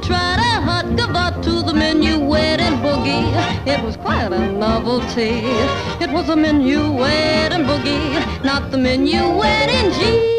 tried a hot gavotte to the minuet and boogie. It was quite a novelty. It was a minuet and boogie, not the minuet in G.